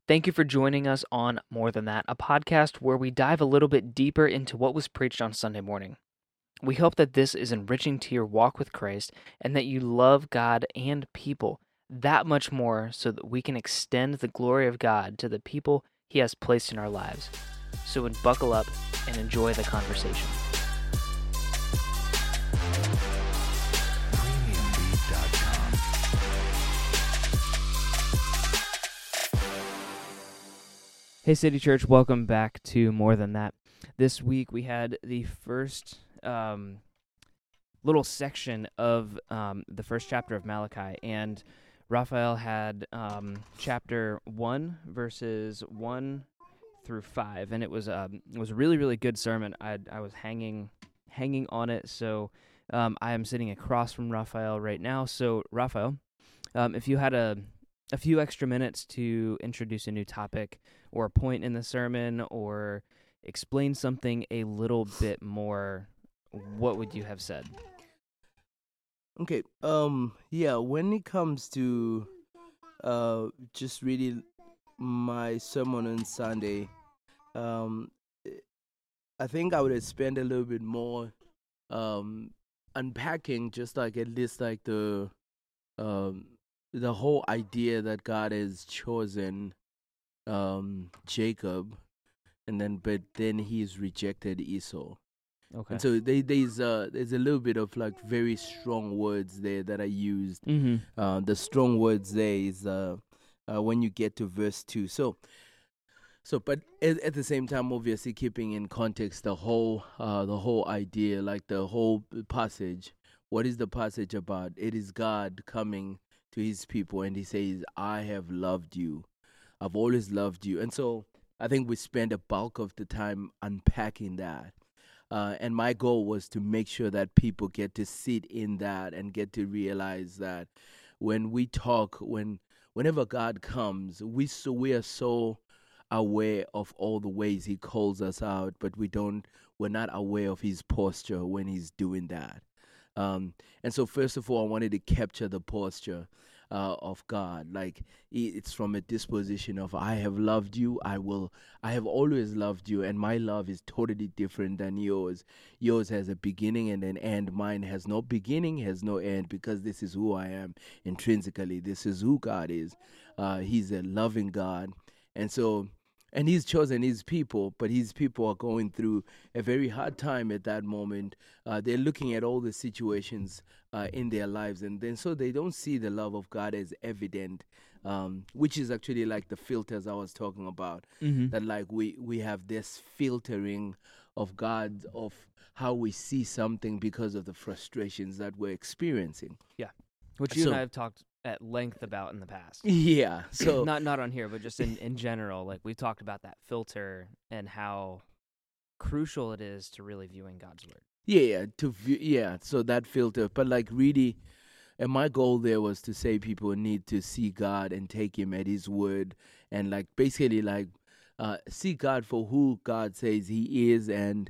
Thank you for joining us on More Than That, a podcast where we dive a little bit deeper into what was preached on Sunday morning. We hope that this is enriching to your walk with Christ and that you love God and people that much more so that we can extend the glory of God to the people He has placed in our lives. So buckle up and enjoy the conversation. Premiumbeat.com. Hey, City Church, welcome back to More Than That. This week we had the first little section of the first chapter of Malachi, and Raphael had chapter 1, verses 1 through 5, and it was a really, really good sermon. I was hanging on it, so I am sitting across from Raphael right now. So, Raphael, if you had a few extra minutes to introduce a new topic or a point in the sermon or explain something a little bit more, what would you have said? Okay. Yeah, when it comes to just reading my sermon on Sunday, I think I would have spent a little bit more unpacking just like at least like the whole idea that God has chosen Jacob, but then he's rejected Esau. Okay. And so there's a little bit of like very strong words there that I used. Mm-hmm. The strong words there is when you get to verse 2. But at the same time, obviously keeping in context the whole idea, like the whole passage. What is the passage about? It is God coming to His people, and He says, "I have loved you. I've always loved you." And so I think we spent a bulk of the time unpacking that. And my goal was to make sure that people get to sit in that and get to realize that when we talk, whenever God comes, we are so aware of all the ways He calls us out, but we're not aware of His posture when He's doing that. And so first of all, I wanted to capture the posture of God. Like it's from a disposition of I have loved you, I have always loved you, and my love is totally different than yours. Yours has a beginning and an end. Mine has no beginning, has no end, because this is who I am intrinsically. This is who God is. He's a loving God. And He's chosen His people, but His people are going through a very hard time at that moment. They're looking at all the situations in their lives, and then so they don't see the love of God as evident, which is actually like the filters I was talking about. Mm-hmm. That like we have this filtering of God, of how we see something because of the frustrations that we're experiencing. Yeah, which you and I have talked at length about in the past. Yeah, so not on here, but just in general, like we talked about that filter and how crucial it is to really viewing God's word. So that filter, but like really, and my goal there was to say people need to see God and take Him at His word, and like basically like see God for who God says He is, and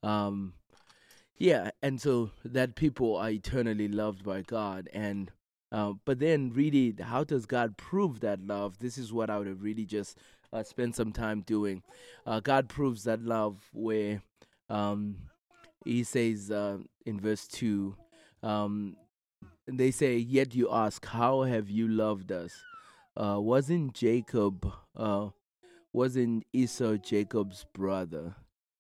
and so that people are eternally loved by God. And but then really, how does God prove that love? This is what I would have really just spent some time doing. God proves that love where He says in verse 2, they say, "Yet you ask, how have you loved us? Wasn't Esau Jacob's brother?"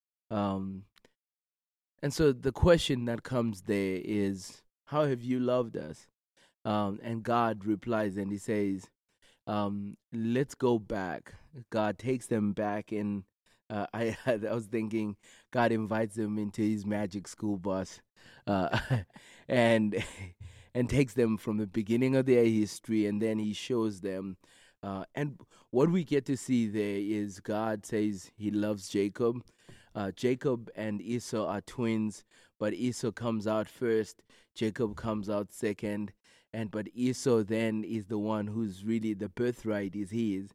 And so the question that comes there is, how have you loved us? And God replies and He says, let's go back. God takes them back, and I was thinking God invites them into His magic school bus, and and takes them from the beginning of their history, and then He shows them. And what we get to see there is God says He loves Jacob. Jacob and Esau are twins, but Esau comes out first. Jacob comes out second. But Esau then is the one who's really the birthright is his.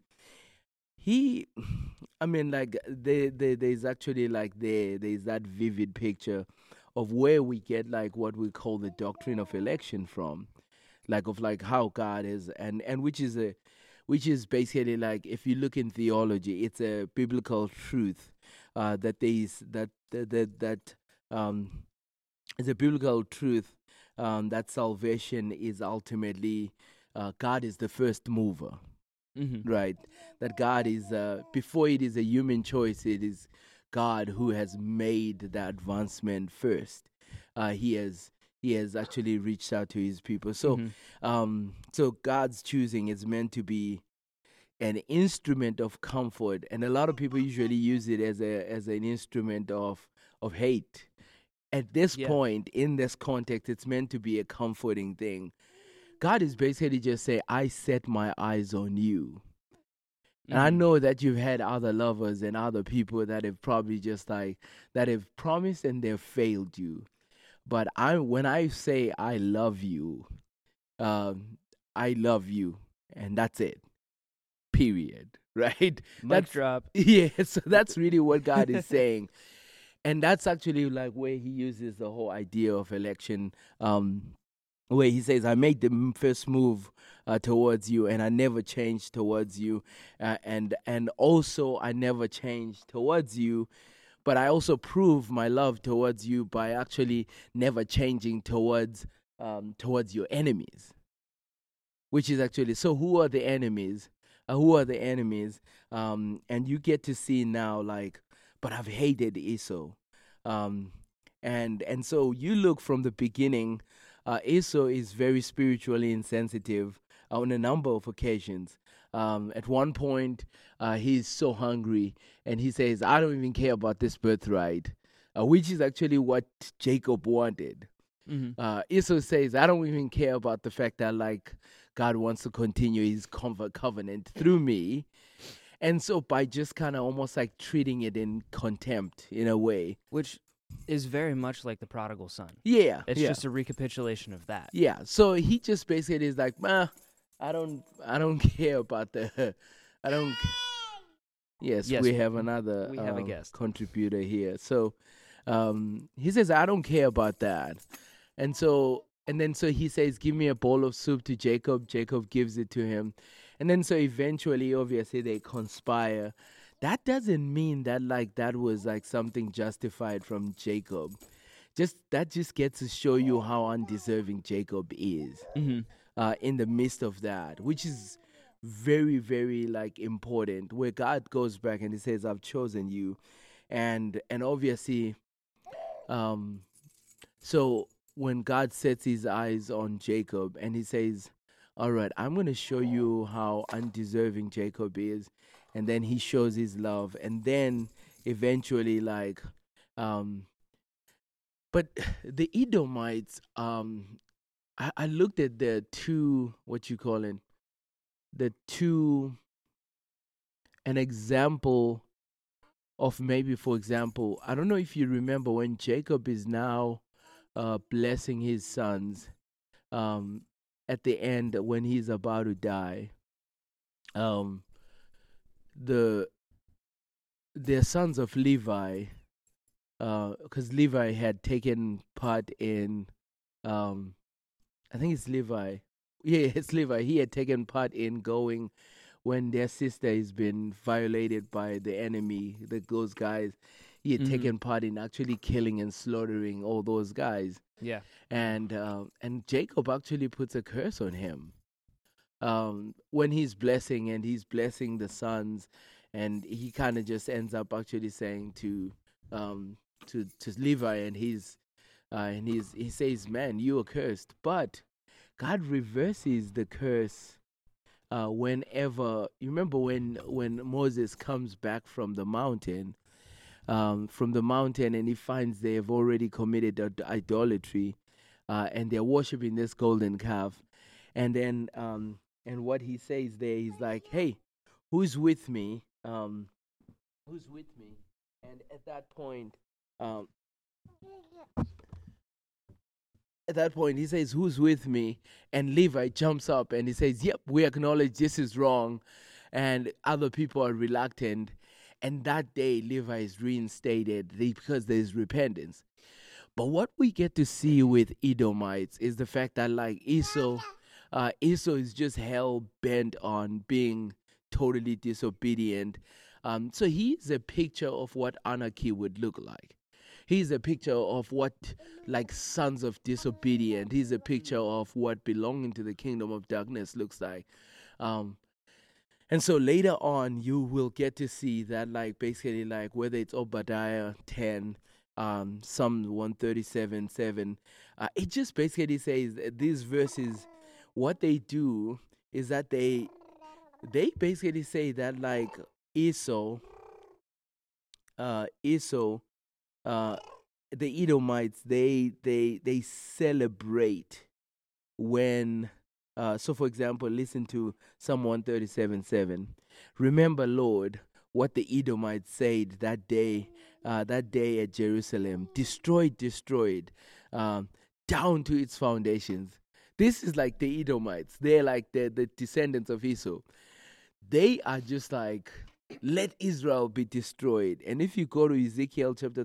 I mean, like there's actually like there's that vivid picture of where we get like what we call the doctrine of election from, like of like how God is, and which is which is basically like, if you look in theology, it's a biblical truth that there is that it's a biblical truth that salvation is ultimately God is the first mover, right? That God is before it is a human choice, it is God who has made the advancement first. He has actually reached out to his people. So so God's choosing is meant to be an instrument of comfort, and a lot of people usually use it as an instrument of hate. At this point, in this context, it's meant to be a comforting thing. God is basically just saying, I set my eyes on you. And I know that you've had other lovers and other people that have probably just like, that have promised and they've failed you. But when I say I love you, I love you, and that's it. Period. Right? Mic drop. Yeah, so that's really what God is saying. And that's actually like where he uses the whole idea of election, where he says, I made the first move towards you, and I never changed towards you. And also I never changed towards you. But I also prove my love towards you by actually never changing towards your enemies. Which is actually, so who are the enemies? Who are the enemies? And you get to see now, like, but I've hated Esau. And so you look from the beginning, Esau is very spiritually insensitive on a number of occasions. At one point, he's so hungry, and he says, I don't even care about this birthright, which is actually what Jacob wanted. Esau says, I don't even care about the fact that, like, God wants to continue his covenant through me. And so by just kind of almost like treating it in contempt in a way. Which is very much like the prodigal son. Yeah. It's just a recapitulation of that. Yeah. So he just basically is like, I don't care about the, I don't. Yes, we have another we have a guest contributor here. So he says, I don't care about that. And then he says, give me a bowl of soup to Jacob. Jacob gives it to him. And then so eventually, obviously, they conspire. That doesn't mean that like that was like something justified from Jacob. That just gets to show you how undeserving Jacob is in the midst of that, which is very, very like important. Where God goes back and he says, "I've chosen you," and obviously, so when God sets his eyes on Jacob and he says, all right, I'm going to show you how undeserving Jacob is. And then he shows his love. And then eventually, like, but the Edomites, I looked at the two, an example of maybe, for example, I don't know if you remember when Jacob is now blessing his sons, at the end when he's about to die, the sons of Levi, because Levi had taken part in, I think it's Levi. Yeah, it's Levi. He had taken part in going when their sister has been violated by the enemy, those guys. He had taken part in actually killing and slaughtering all those guys. Yeah. And Jacob actually puts a curse on him when he's blessing the sons, and he kind of just ends up actually saying to Levi, and he says, "Man, you are cursed." But God reverses the curse whenever, you remember when Moses comes back from the mountain. And he finds they have already committed idolatry, and they're worshiping this golden calf. And then, and what he says there, he's like, "Hey, who's with me? Who's with me?" And at that point, he says, "Who's with me?" And Levi jumps up and he says, "Yep, we acknowledge this is wrong," and other people are reluctant. And that day, Levi is reinstated because there is repentance. But what we get to see with Edomites is the fact that, like Esau, Esau is just hell bent on being totally disobedient. So he's a picture of what anarchy would look like. He's a picture of what, like, sons of disobedient. He's a picture of what belonging to the kingdom of darkness looks like. And so later on, you will get to see that, like, basically, like, whether it's Obadiah 10, Psalm 137:7, it just basically says that these verses, what they do is that they basically say that, like, Esau, the Edomites, they celebrate when. So, for example, listen to Psalm 137:7. Remember, Lord, what the Edomites said that day at Jerusalem, destroyed, down to its foundations. This is like the Edomites. They're like the descendants of Esau. They are just like, let Israel be destroyed. And if you go to Ezekiel chapter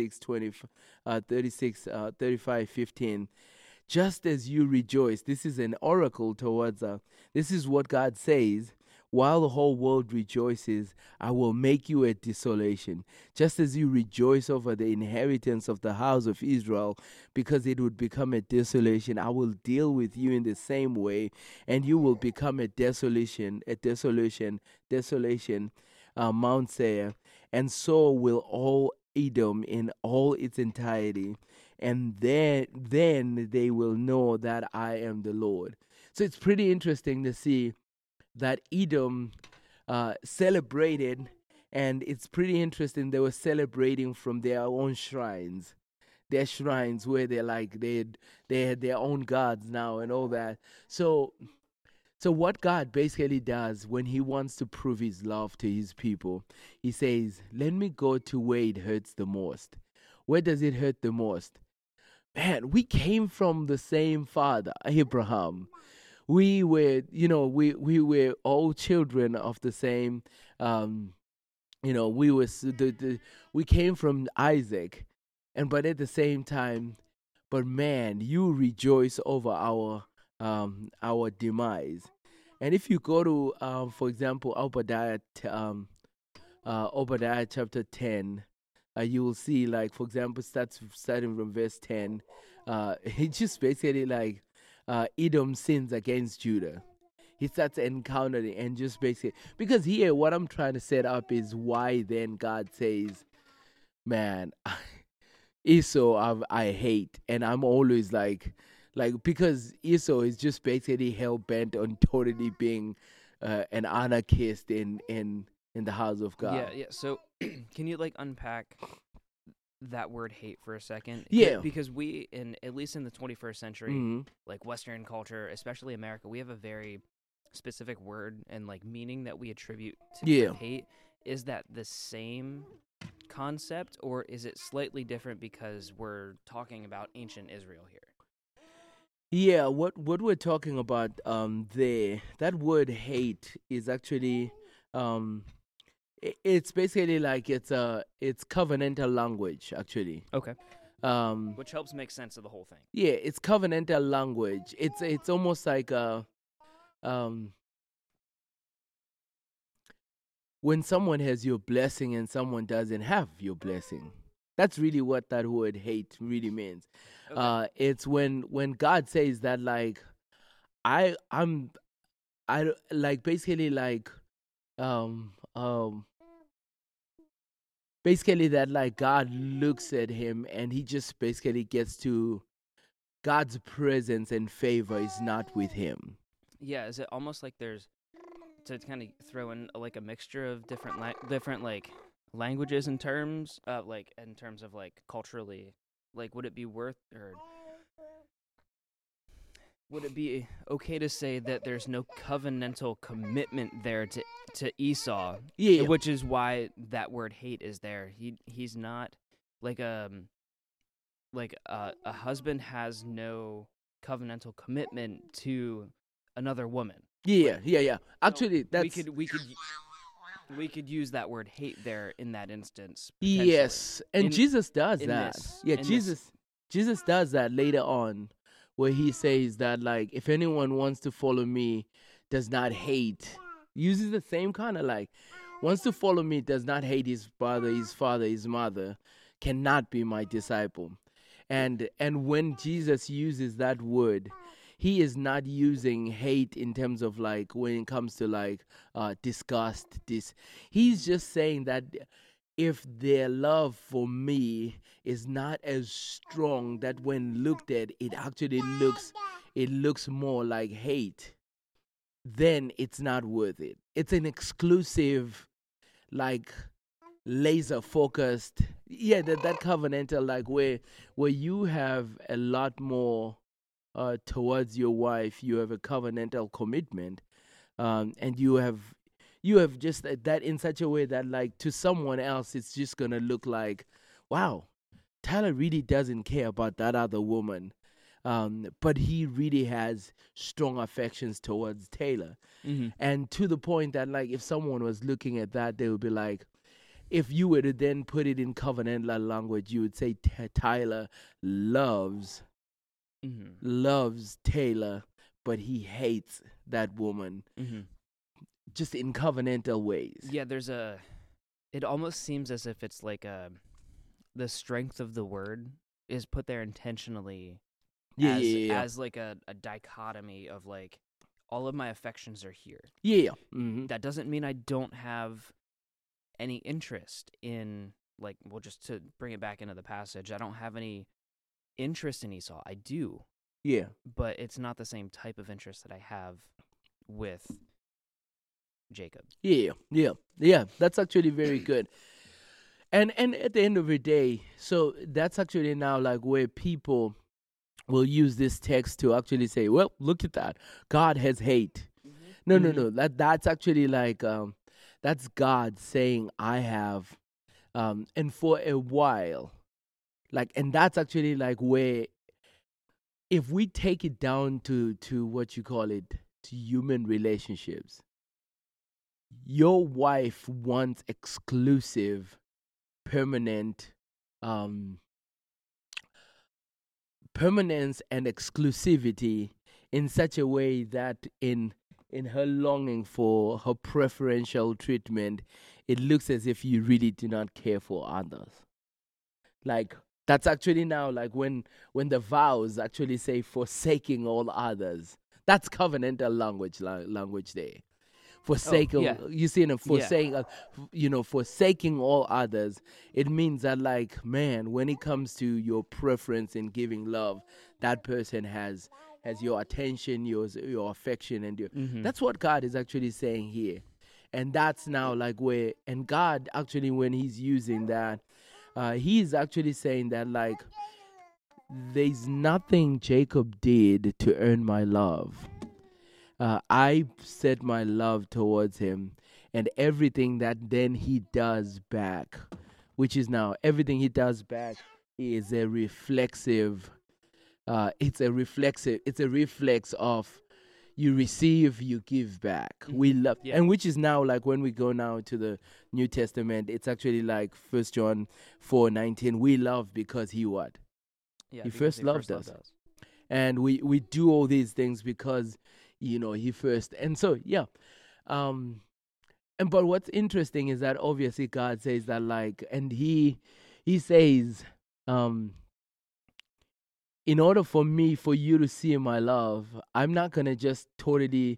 35:15, just as you rejoice, this is an oracle towards this is what God says, while the whole world rejoices, I will make you a desolation. Just as you rejoice over the inheritance of the house of Israel, because it would become a desolation, I will deal with you in the same way, and you will become a desolation, Mount Seir, and so will all Edom in all its entirety, and then they will know that I am the Lord. So it's pretty interesting to see that Edom celebrated, and it's pretty interesting they were celebrating from their own shrines. Their shrines where they're like they had their own gods now and all that. So what God basically does when he wants to prove his love to his people, he says, let me go to where it hurts the most. Where does it hurt the most? Man, we came from the same father, Abraham. We were, we were all children of the same, we came from Isaac. But at the same time, but man, you rejoice over our demise. And if you go to, for example, Obadiah chapter 10, you will see, like, for example, starting from verse 10, he just basically, like, Edom sins against Judah. He starts encountering and just basically, because here what I'm trying to set up is why then God says, man, Esau I hate, and I'm always like because Esau is just basically hell bent on totally being an anarchist in the house of God. Yeah. So can you, like, unpack that word hate for a second? Yeah. Because we, at least in the 21st century, Mm-hmm. like Western culture, especially America, we have a very specific word and, like, meaning that we attribute to hate. Is that the same concept, or is it slightly different because we're talking about ancient Israel here? Yeah, what we're talking about there, that word hate is actually it's basically like it's covenantal language, actually. Okay. Which helps make sense of the whole thing. Yeah, it's covenantal language. It's almost like when someone has your blessing and someone doesn't have your blessing. That's really what that word hate really means. Okay. It's when God says that, like, I like basically like basically that, like, God looks at him and he just basically gets to God's presence and favor is not with him. Yeah, is it almost like there's, to kind of throw in, like, a mixture of different like languages and terms, like in terms of, like, culturally, like, would it be okay to say that there's no covenantal commitment there to Esau? Yeah. Which is why that word hate is there. He's not like a husband has no covenantal commitment to another woman. Yeah. Actually, that's we could use that word hate there in that instance. Yes, and Jesus does that. Jesus does that later on where he says that like if anyone wants to follow me, does not hate. Uses the same kind of like wants to follow me, does not hate his brother, his father, his mother, cannot be my disciple. And when Jesus uses that word, he is not using hate in terms of like when it comes to like disgust. He's just saying that if their love for me is not as strong, that when looked at, it looks more like hate, then it's not worth it. It's an exclusive, like laser focused, that covenantal, like where you have a lot more towards your wife. You have a covenantal commitment, and you have just that in such a way that like to someone else it's just gonna look like, wow, Tyler really doesn't care about that other woman, but he really has strong affections towards Taylor. And to the point that like if someone was looking at that, they would be like, if you were to then put it in covenantal language, you would say Tyler loves Taylor, but he hates that woman, just in covenantal ways. Yeah, it almost seems as if it's like the strength of the word is put there intentionally as like a dichotomy of like all of my affections are here. That doesn't mean I don't have any interest in, like, well, just to bring it back into the passage, I don't have any interest in Esau. I do. Yeah. But it's not the same type of interest that I have with Jacob. Yeah. That's actually very good. And at the end of the day, so that's actually now like where people will use this text to actually say, well, look at that. God has hate. No. That's actually like that's God saying I have, and for a while, like, and that's actually like where, if we take it down to what you call it, to human relationships, your wife wants exclusive, permanence and exclusivity in such a way that in her longing for her preferential treatment, it looks as if you really do not care for others. Like, that's actually now like when the vows actually say forsaking all others. That's covenantal language there. Forsaking, you see, forsaking all others. It means that, like, man, when it comes to your preference in giving love, that person has your attention, your affection, and that's what God is actually saying here. And that's now like where, and God actually, when he's using that, he's actually saying that like there's nothing Jacob did to earn my love. I set my love towards him, and everything that then he does back, which is now everything he does back is a reflexive. It's a reflex of you receive, you give back. We love, and which is now like when we go now to the New Testament, it's actually like 1 John 4:19. We love because he what? He first loved us. And we do all these things because, he first. And so, but what's interesting is that obviously God says that, like, and he says, in order for you to see my love, I'm not going to just totally,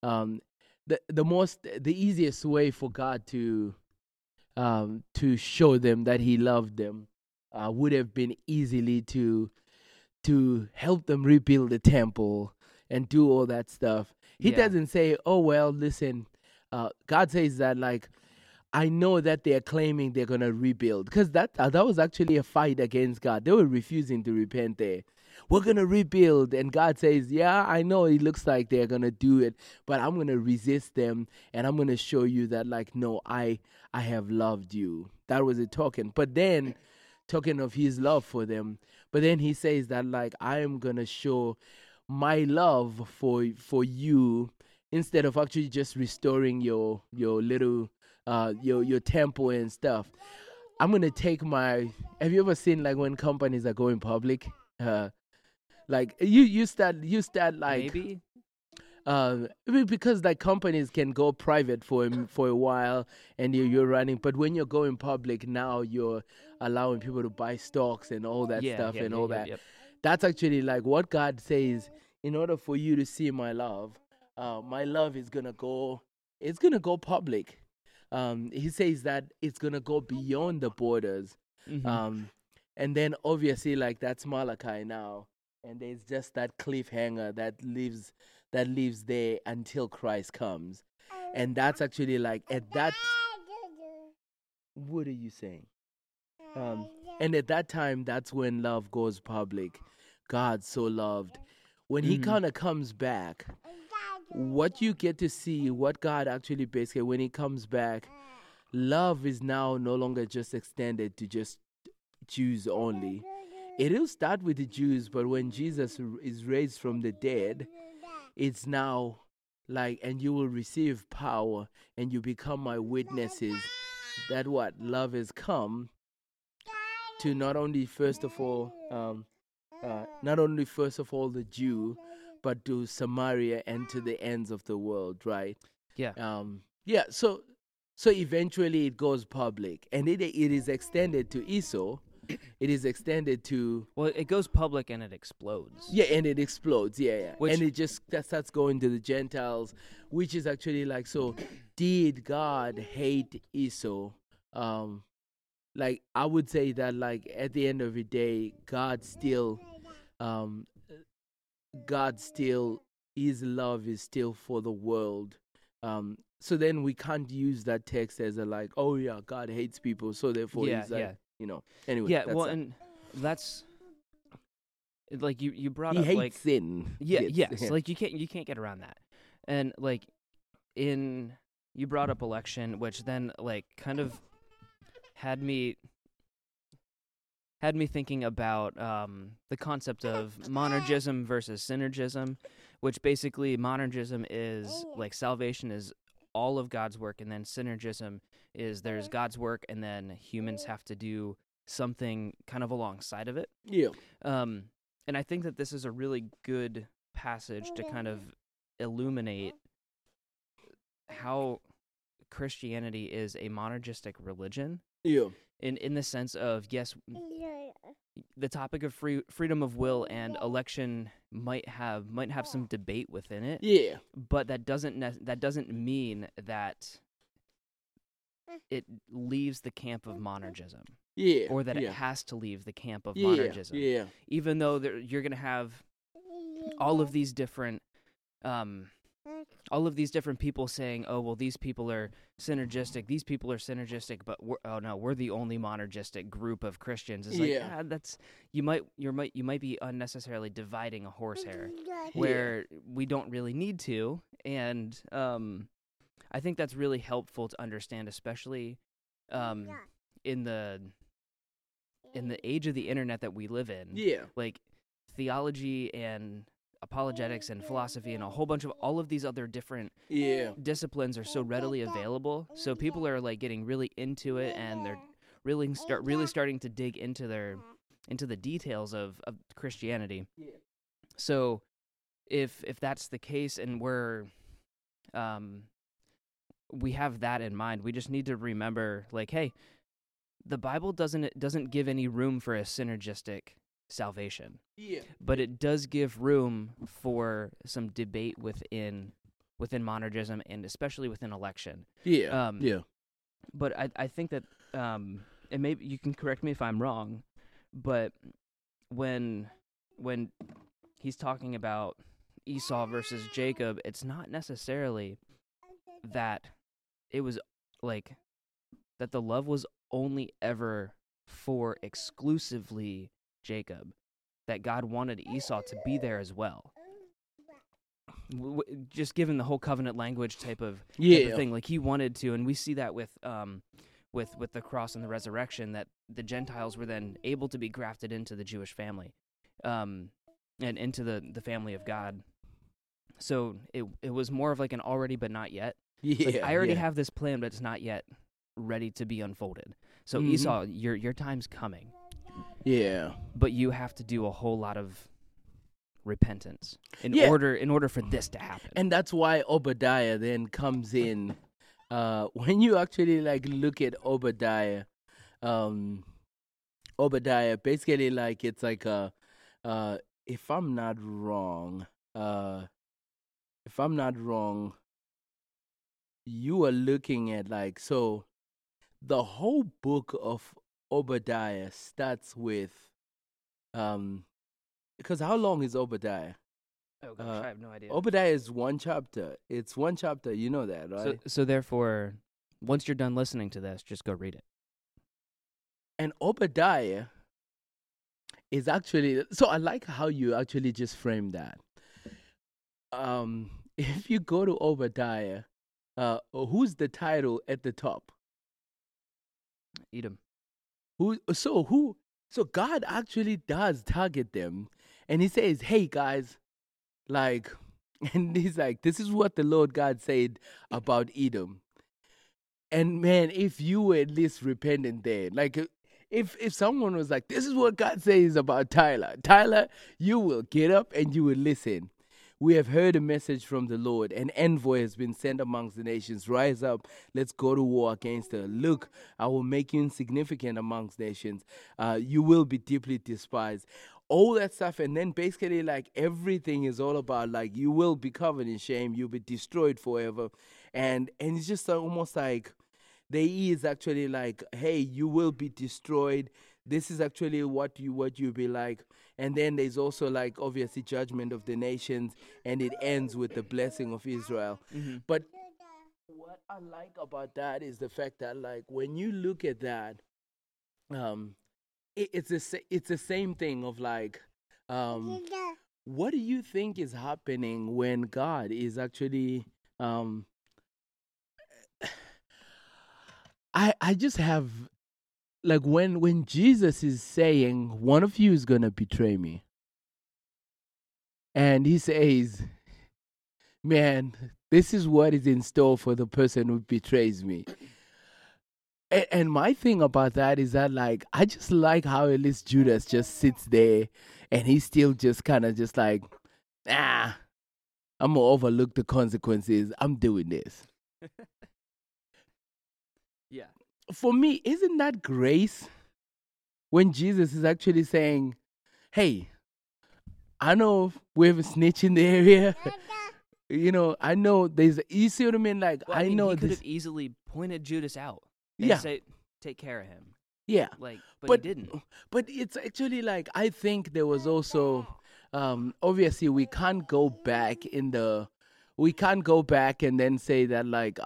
the easiest way for God to show them that he loved them would have been easily to help them rebuild the temple and do all that stuff. He doesn't say, oh, well, listen, God says that, like, I know that they're claiming they're going to rebuild, because that was actually a fight against God. They were refusing to repent there. We're going to rebuild. And God says, yeah, I know it looks like they're going to do it, but I'm going to resist them, and I'm going to show you that, like, no, I have loved you. That was a token. But then, token of his love for them. But then he says that, like, I am going to show my love for you, instead of actually just restoring your little your temple and stuff. I'm gonna take have you ever seen, like, when companies are going public, Like you start like Maybe. because like companies can go private for a while and you're running, but when you're going public now, you're allowing people to buy stocks and all that Yeah. stuff Yeah. and Yeah. all Yep, that. yep. That's actually like what God says. In order for you to see my love is gonna go. It's gonna go public. He says that it's gonna go beyond the borders. Mhm. And then obviously like that's Malachi now, and there's just that cliffhanger that lives there until Christ comes, and that's actually like at that. What are you saying? And at that time, that's when love goes public. God so loved. When he Mhm. kind of comes back, what you get to see, what God actually basically, when he comes back, love is now no longer just extended to just Jews only. It will start with the Jews, but when Jesus is raised from the dead, it's now like, and you will receive power and you become my witnesses. That what love has come to not only first of all the Jew, but to Samaria and to the ends of the world, right? Yeah. Yeah. So eventually it goes public, and it is extended to Esau. It is extended to Well, it goes public and it explodes. yeah, and it explodes. Yeah. Which- And it just that starts going to the Gentiles, which is actually like so. Did God hate Esau? Like I would say that like at the end of the day, God still his love is still for the world. So then we can't use that text as a like, oh yeah, God hates people, so therefore Yeah, he's like, yeah. Anyway, Yeah. that's Well, that. and that's like you brought he up hates like sin. yeah, Yes. yes, like you can't get around that, and like you brought up election, which then like kind of had me thinking about the concept of monergism versus synergism, which basically monergism is like salvation is all of God's work, and then synergism is there's God's work, and then humans have to do something kind of alongside of it. Yeah. And I think that this is a really good passage to kind of illuminate how Christianity is a monergistic religion. Yeah. In the sense of, yes, the topic of freedom of will and election might have some debate within it, Yeah. but that doesn't mean that it leaves the camp of monergism, Yeah. or that yeah. it has to leave the camp of yeah. monergism. Yeah. Even though you're going to have all of these different people saying, oh, well, these people are synergistic, but we're the only monergistic group of Christians. It's Yeah. like, that's you might be unnecessarily dividing a horsehair where we don't really need to. And I think that's really helpful to understand, especially in the age of the internet that we live in. Yeah. Like theology and apologetics and philosophy and a whole bunch of all of these other different Yeah. disciplines are so readily available. So people are like getting really into it, and they're really starting to dig into the details of Christianity. Yeah. So if that's the case, and we have that in mind, we just need to remember, like, hey, the Bible doesn't give any room for a synergistic salvation. Yeah. But it does give room for some debate within monergism, and especially within election. Yeah. Yeah. But I think that, and maybe you can correct me if I'm wrong, but when he's talking about Esau versus Jacob, it's not necessarily that it was like that the love was only ever for exclusively Jacob, that God wanted Esau to be there as well. Just given the whole covenant language type of thing, like he wanted to, and we see that with the cross and the resurrection, that the Gentiles were then able to be grafted into the Jewish family, and into the family of God. So it was more of like an already but not yet. Yeah. Like, I already have this plan, but it's not yet ready to be unfolded. So Esau, your time's coming. Yeah. But you have to do a whole lot of repentance in Yeah. order for this to happen. And that's why Obadiah then comes in. When you actually like look at Obadiah, Obadiah basically like it's like if I'm not wrong, you are looking at like, so the whole book of Obadiah starts with because how long is Obadiah? Oh gosh, I have no idea. Obadiah is one chapter. It's one chapter. You know that, right? So therefore, once you're done listening to this, just go read it. And Obadiah is actually, so I like how you actually just framed that. If you go to Obadiah, who's the title at the top? Edom. So God actually does target them, and he says, hey guys, like, and he's like, this is what the Lord God said about Edom. And man, if you were at least repentant there, like if someone was like, this is what God says about Tyler, you will get up and you will listen. We have heard a message from the Lord. An envoy has been sent amongst the nations. Rise up. Let's go to war against her. Look, I will make you insignificant amongst nations. You will be deeply despised. All that stuff. And then basically like everything is all about like you will be covered in shame. You'll be destroyed forever. And it's just almost like there is actually like, hey, you will be destroyed. This is actually what you'll be like. And then there's also like obviously judgment of the nations, and it ends with the blessing of Israel. Mm-hmm. But what I like about that is the fact that like when you look at that, it's the same thing of like, what do you think is happening when God is actually I just have like when Jesus is saying one of you is gonna betray me, and he says, man, this is what is in store for the person who betrays me. And my thing about that is that like I just like how at least Judas just sits there and he's still just kind of just like, I'm gonna overlook the consequences. I'm doing this. Yeah. For me, isn't that grace? When Jesus is actually saying, hey, I know we have a snitch in the area. You know, I know there's, you see what I mean? Like, Well, I know he could this. have easily pointed Judas out and Yeah. say, take care of him. Yeah. Like, but he didn't. But it's actually like, I think there was also, obviously we can't go back and then say that like,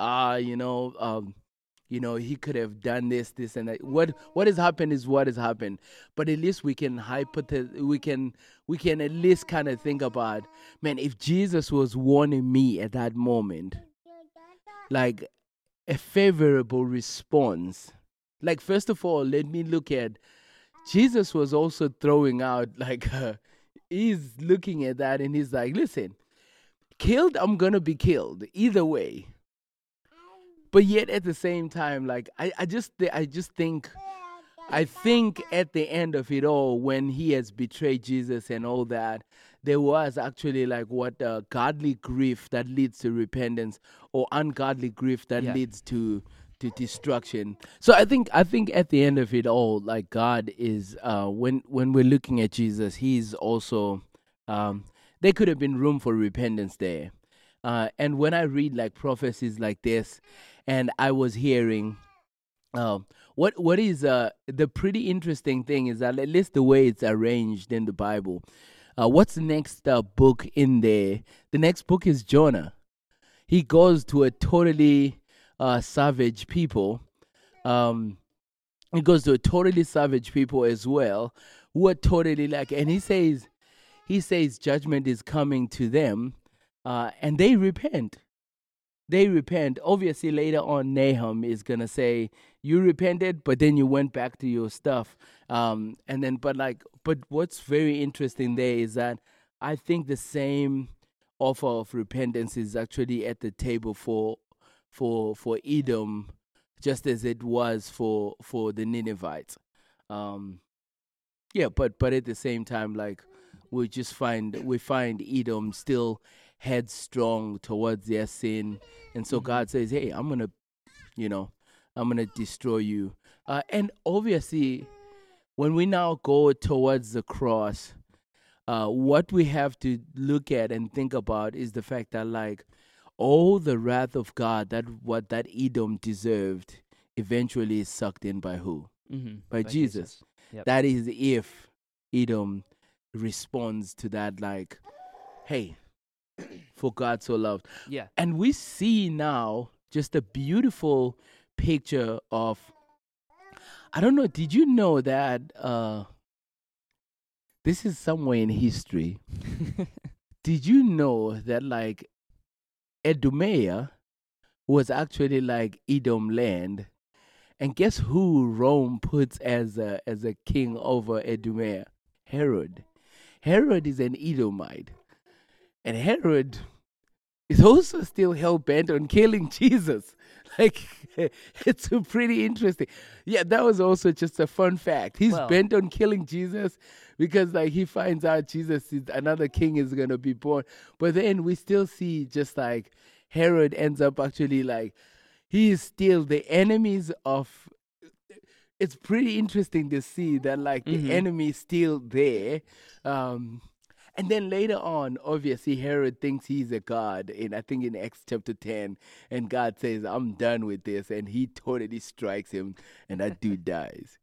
he could have done this, and that. What has happened is what has happened. But at least we can we can at least kind of think about, man, if Jesus was warning me at that moment, like a favorable response. Like, first of all, let me look at, Jesus was also throwing out, like, he's looking at that and he's like, listen, killed, I'm going to be killed either way. But yet at the same time, like, I think at the end of it all, when he has betrayed Jesus and all that, there was actually like what godly grief that leads to repentance, or ungodly grief that leads to destruction. So I think at the end of it all, like God is when we're looking at Jesus, he's also there could have been room for repentance there. And when I read like prophecies like this, and I was hearing what is the pretty interesting thing is that at least the way it's arranged in the Bible, what's the next book in there? The next book is Jonah. He goes to a totally savage people. He goes to a totally savage people as well, who are totally like, and he says judgment is coming to them, and they repent. Obviously, later on, Nahum is going to say, you repented, but then you went back to your stuff. But what's very interesting there is that I think the same offer of repentance is actually at the table for Edom, just as it was for the Ninevites. But at the same time, like, we find Edom still headstrong towards their sin, and so God says, "Hey, I'm gonna destroy you." And obviously, when we now go towards the cross, what we have to look at and think about is the fact that, like, all the wrath of God, that Edom deserved, eventually is sucked in by who? By Jesus. Yep. That is if Edom responds to that, like, hey, for God so loved. Yeah. And we see now just a beautiful picture of, I don't know, did you know that this is somewhere in history? Did you know that, like, Idumea was actually like Edom land? And guess who Rome puts as a king over Idumea? Herod. Herod is an Edomite. And Herod is also still hell-bent on killing Jesus. Like, it's pretty interesting. Yeah, that was also just a fun fact. He's bent on killing Jesus because, like, he finds out another king is going to be born. But then we still see just, like, Herod ends up actually, like, he is still the enemies of... It's pretty interesting to see that, like, the enemy is still there. And then later on, obviously, Herod thinks he's a god, I think in Acts chapter 10, and God says, I'm done with this, and he totally strikes him, and that dude dies.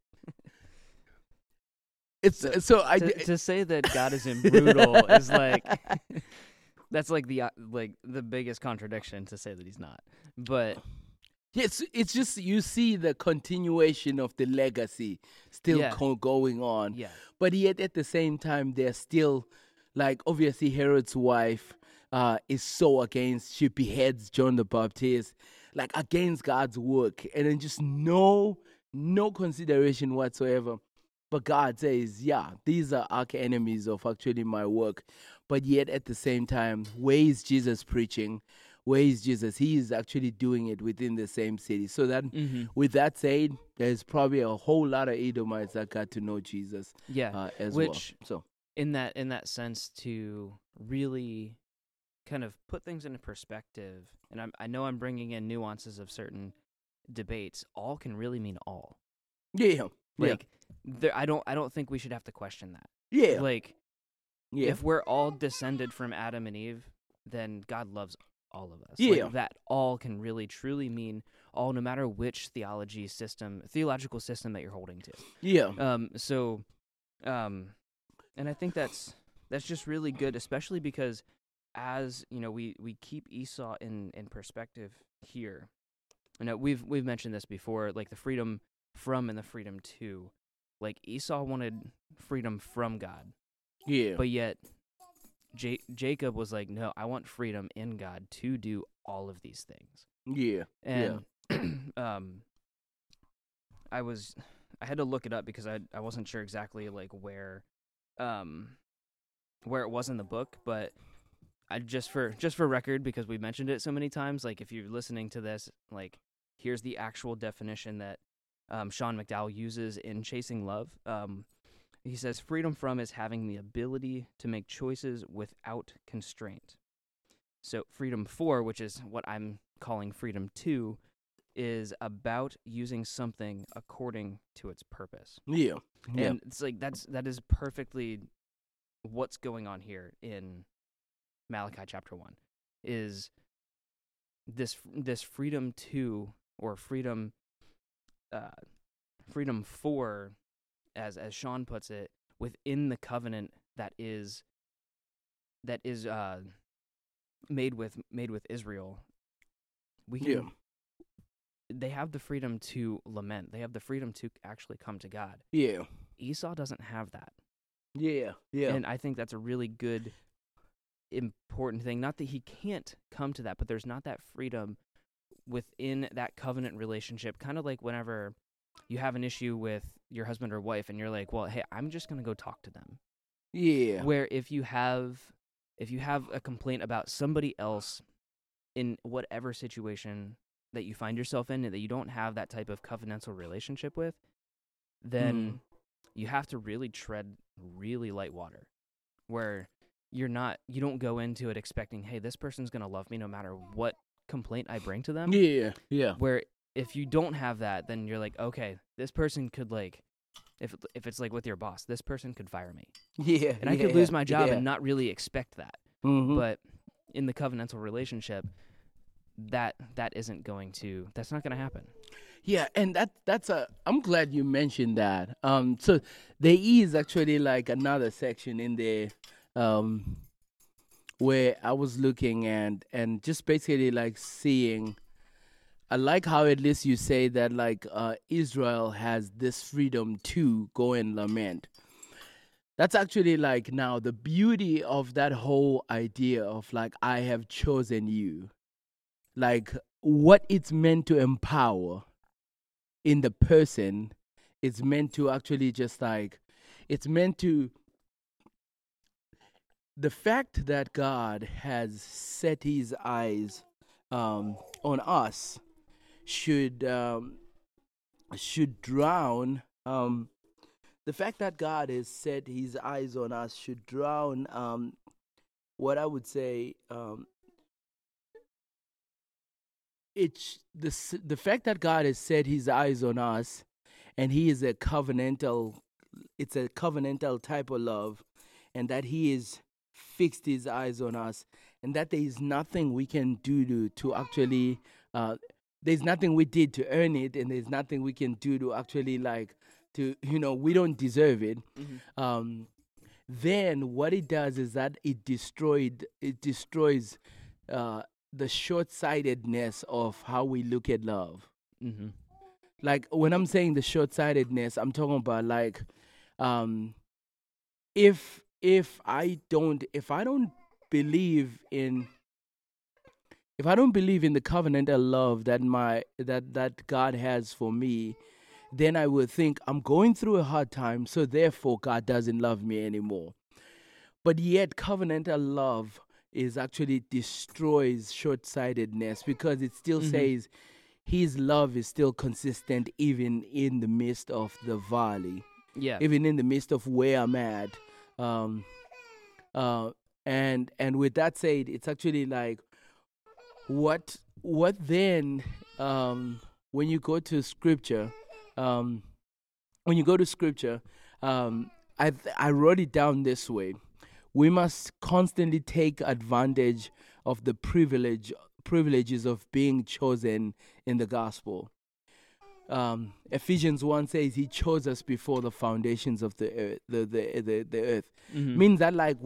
It's to say that God is brutal is like that's like the biggest contradiction, to say that he's not. But yes, it's just you see the continuation of the legacy still going on. Yeah. But yet at the same time, there's still, like, obviously Herod's wife is so against, she beheads John the Baptist, like, against God's work, and then just no consideration whatsoever. But God says, yeah, these are arch enemies of actually my work. But yet at the same time, where is Jesus preaching? Where is Jesus? He is actually doing it within the same city. So that, with that said, there's probably a whole lot of Edomites that got to know Jesus. As well. So in that sense, to really kind of put things into perspective, and I know I'm bringing in nuances of certain debates. All can really mean all. Yeah. Like, I don't think we should have to question that. Yeah. Like, if we're all descended from Adam and Eve, then God loves all of us. Yeah. Like, that all can really truly mean all, no matter which theological system that you're holding to. Yeah. And I think that's just really good, especially because, as you know, we keep Esau in perspective here. You know, we've mentioned this before, like the freedom from and the freedom to. Like, Esau wanted freedom from God. Yeah. But yet Jacob was like, no, I want freedom in God to do all of these things. Yeah. And I had to look it up because I wasn't sure exactly, like, where it was in the book, but I just for record, because we mentioned it so many times, like, if you're listening to this, like, here's the actual definition that Sean McDowell uses in Chasing Love. He says, freedom from is having the ability to make choices without constraint. So freedom for, which is what I'm calling freedom to, is about using something according to its purpose. Yeah. And it's like that is perfectly what's going on here in Malachi chapter 1, is this freedom to, or freedom for, as Sean puts it, within the covenant that is made with Israel. They have the freedom to lament. They have the freedom to actually come to God. Yeah. Esau doesn't have that. Yeah. Yeah. And I think that's a really good, important thing. Not that he can't come to that, but there's not that freedom within that covenant relationship. Kind of like whenever you have an issue with your husband or wife and you're like, well, hey, I'm just going to go talk to them. Yeah. Where if you have a complaint about somebody else in whatever situation that you find yourself in, that you don't have that type of covenantal relationship with, then you have to really tread really light water. where you don't go into it expecting, hey, this person's going to love me no matter what complaint I bring to them. Yeah. Where if you don't have that, then you're like, okay, this person could like, if it's like with your boss, this person could fire me. Yeah. And I could lose my job yeah. and not really expect that. Mhm. But in the covenantal relationship, that's not going to happen. Yeah, and I'm glad you mentioned that. So there is actually like another section in there, where I was looking and just basically like seeing. I like how at least you say that like Israel has this freedom to go and lament. That's actually like now the beauty of that whole idea of like I have chosen you, like what it's meant to empower in the person. It's meant to actually just like, it's meant to, the fact that God has set his eyes on us should drown, the fact that God has set his eyes on us should drown what I would say, it's the fact that God has set his eyes on us, and he is it's a covenantal type of love, and that he is fixed his eyes on us, and that there is nothing we can do to actually, there's nothing we did to earn it, and there's nothing we can do to actually like, to, we don't deserve it. Mm-hmm. Then what it does is that it destroys the short-sightedness of how we look at love. Mm-hmm. Like when I'm saying the short-sightedness, I'm talking about like, if I don't believe in the covenantal love that God has for me, then I would think I'm going through a hard time, so therefore God doesn't love me anymore. But yet covenantal love is actually destroys short-sightedness, because it still says his love is still consistent even in the midst of the valley. Yeah. Even in the midst of where I'm at. And with that said, it's actually like what then, when you go to scripture, I wrote it down this way. We must constantly take advantage of the privileges of being chosen in the gospel. Ephesians 1 says he chose us before the foundations of the earth. The earth means that like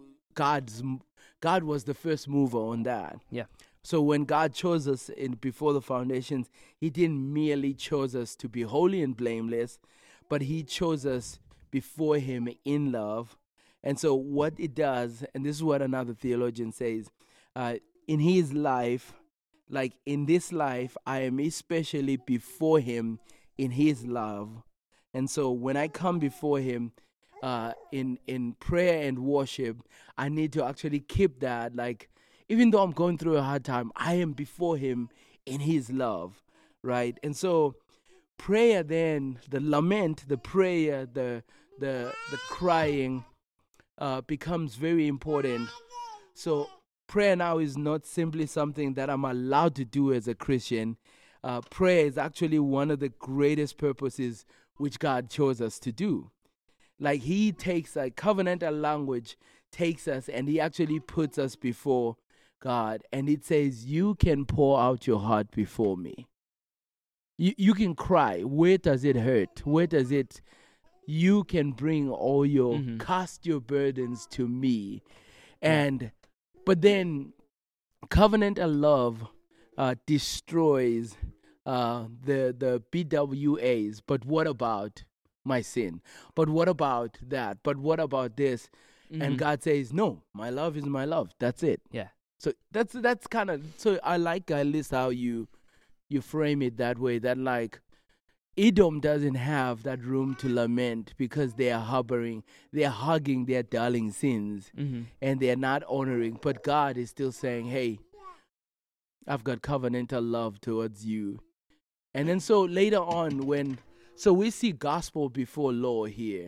God was the first mover on that. Yeah. So when God chose us before the foundations, he didn't merely chose us to be holy and blameless, but he chose us before him in love. And so what it does, and this is what another theologian says, in his life, like in this life, I am especially before him in his love. And so when I come before him in prayer and worship, I need to actually keep that, like, even though I'm going through a hard time, I am before him in his love, right? And so prayer then, the lament, the prayer, the crying becomes very important. So prayer now is not simply something that I'm allowed to do as a Christian. Prayer is actually one of the greatest purposes which God chose us to do. Like he takes, like covenantal language takes us and he actually puts us before God, and it says, you can pour out your heart before me. You can cry. Where does it hurt? Where does it? You can bring all your, cast your burdens to me. But then covenantal love destroys the BWAs. But what about my sin? But what about that? But what about this? And God says, no, my love is my love. That's it. Yeah. So that's kind of, so I like at least how you frame it that way, that like Edom doesn't have that room to lament because they are hugging their darling sins, and they are not honoring. But God is still saying, hey, I've got covenantal love towards you. And then so later on so we see gospel before law here,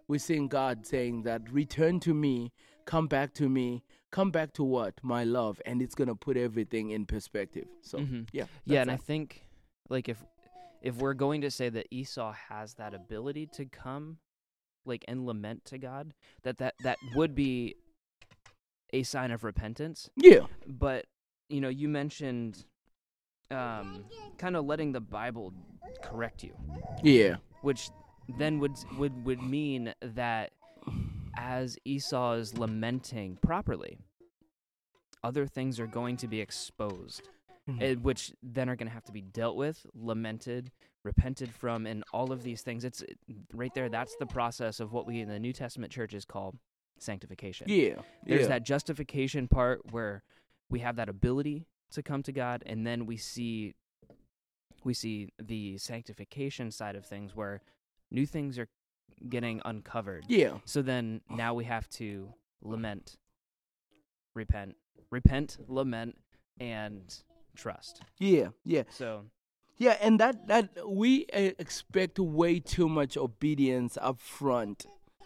we're seeing God saying that, return to me, come back to me, come back to what? My love. And it's going to put everything in perspective. So, yeah. Yeah, and that's I think, like, if we're going to say that Esau has that ability to come, like, and lament to God, that would be a sign of repentance. Yeah. But, you mentioned kind of letting the Bible correct you. Yeah. Which then would mean that as Esau is lamenting properly, other things are going to be exposed, which then are going to have to be dealt with, lamented, repented from, and all of these things. It's right there. That's the process of what we in the New Testament churches call sanctification. Yeah. There's that justification part where we have that ability to come to God, and then we see the sanctification side of things where new things are getting uncovered. Yeah. So then now we have to lament, repent, lament, and trust. Yeah. Yeah. So Yeah, and that we expect way too much obedience up front.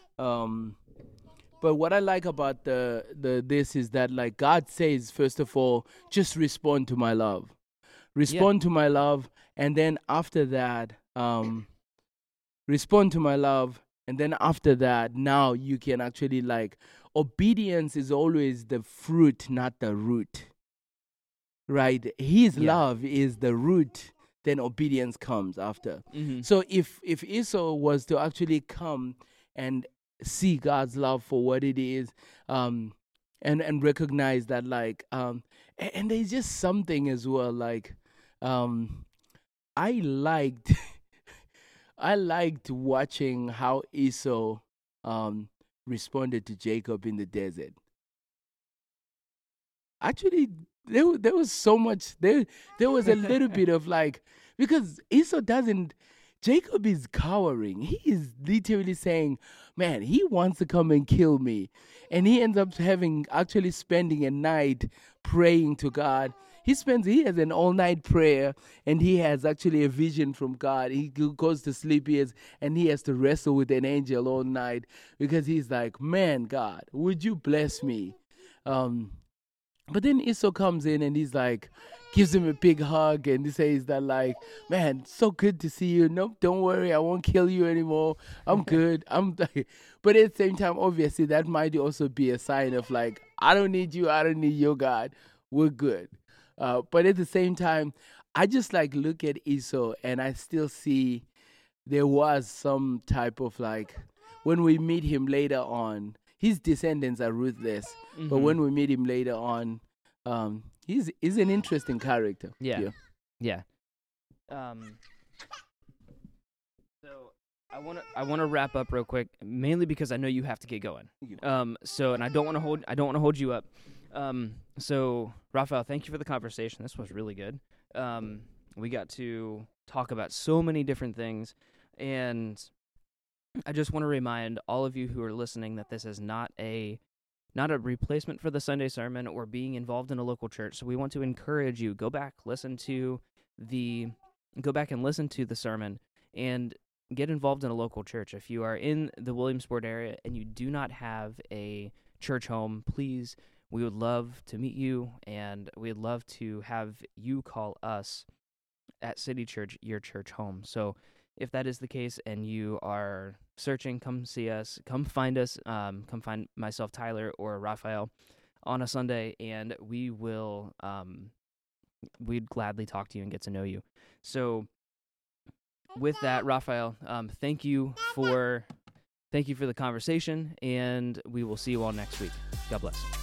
But what I like about this is that, like, God says, first of all, just respond to my love. Respond to my love, and then after that, respond to my love, and then after that, now you can actually, like, obedience is always the fruit, not the root. Right? His love is the root, then obedience comes after. So if Esau was to actually come and see God's love for what it is, and recognize that, like, and there's just something as well, like, I liked watching how Esau responded to Jacob in the desert. Actually, there was so much, there was a little bit of, like, because Jacob is cowering. He is literally saying, man, he wants to come and kill me. And he ends up actually spending a night praying to God. He has an all-night prayer, and he has actually a vision from God. He goes to sleep, and he has to wrestle with an angel all night, because he's like, man, God, would you bless me? But then Esau comes in, and he's like, gives him a big hug, and he says that, like, man, so good to see you. No, don't worry, I won't kill you anymore. I'm good. But at the same time, obviously, that might also be a sign of, like, I don't need you. I don't need your God. We're good. But at the same time, I just, like, look at Esau, and I still see there was some type of, like, when we meet him later on, his descendants are ruthless. But when we meet him later on, he's an interesting character. Yeah. So I want to wrap up real quick, mainly because I know you have to get going. So, and I don't want to hold you up. So Raphael, thank you for the conversation. This was really good. We got to talk about so many different things, and I just want to remind all of you who are listening that this is not a replacement for the Sunday sermon or being involved in a local church. So we want to encourage you, go back and listen to the sermon and get involved in a local church. If you are in the Williamsport area and you do not have a church home, please, we would love to meet you, and we'd love to have you call us at City Church your church home. So if that is the case and you are searching, come see us, come find us, come find myself, Tyler, or Raphael on a Sunday, and we will, we'd gladly talk to you and get to know you. So with that, Raphael, thank you for the conversation, and we will see you all next week. God bless.